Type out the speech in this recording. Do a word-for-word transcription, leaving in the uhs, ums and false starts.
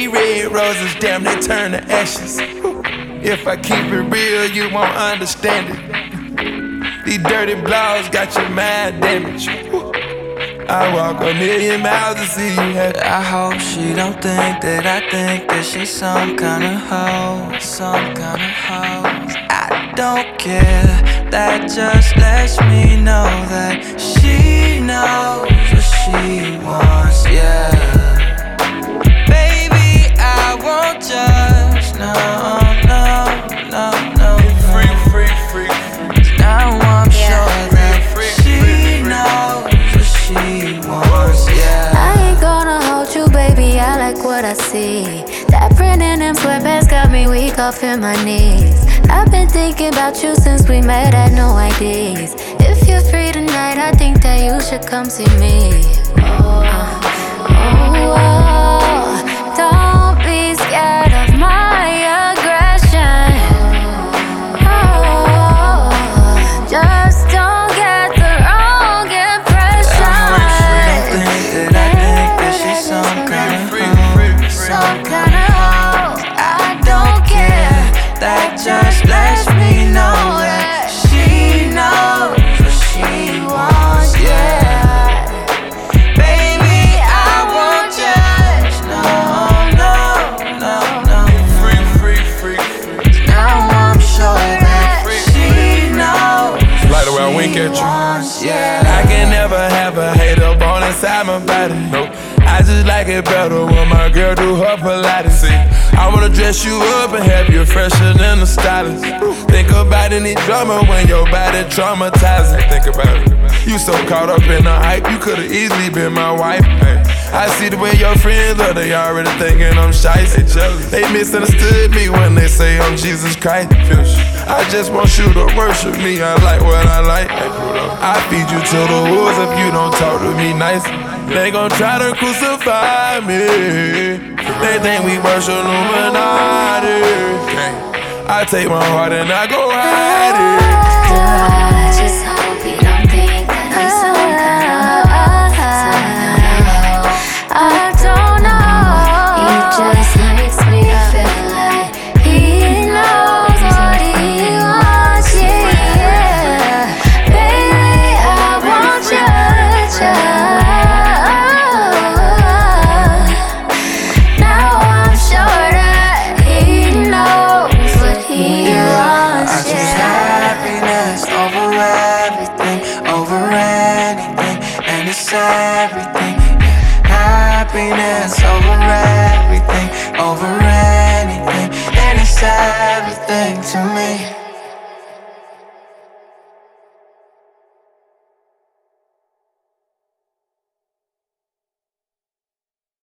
These red roses, damn, they turn to ashes. If I keep it real, you won't understand it. These dirty blogs got your mind damaged. I walk a million miles to see you happy. I hope she don't think that I think that she's some kind of hoe, some kind of hoe. I don't care, that just lets me know that she knows what she wants, yeah. Baby, I won't judge, no, no, no, no. Free, free, free, free. Now I'm sure that she knows what she wants, yeah. I ain't gonna hold you, baby, I like what I see. That print in them sweatpants got me weak off in my knees. I've been thinking about you since we met, had no ideas. If you're free tonight, I think that you should come see me. Oh, oh, oh. Don't be scared of my aggression. Oh, just don't get the wrong impression. I think that I think that she's some kind of hoe, Some kind of hoe. I don't care, that just lets me know that she knows what she wants, yeah. Baby, I won't judge, no, no, no, no. Free, free, free, free. Now I'm sure that she knows Like the way I wink at you. wants, yeah. I can never have a hater born inside my body. Nope. I just like it better when my girl do her Pilates. See, I wanna dress you up and have you fresher than the stylist. Think about any drama when your body traumatizing. Think about it. You so caught up in the hype, you could've easily been my wife. Hey, I see the way your friends are, they already thinking I'm shy. They jealous. They misunderstood me when they say I'm Jesus Christ. I just want you to worship me, I like what I like. I feed you to the wolves if you don't talk to me nice. They gon' try to crucify me. They think we worship Illuminati. I take my heart and I go hide it. I just hope you don't think that he's some kind of hoe. I don't know. He just makes me feel like he knows what he wants, yeah. Baby, I want you, now I'm sure that he knows what he wants, I choose yeah. happiness over everything, over anything, and it's everything. Yeah. Happiness over everything, over anything, and it's everything to me.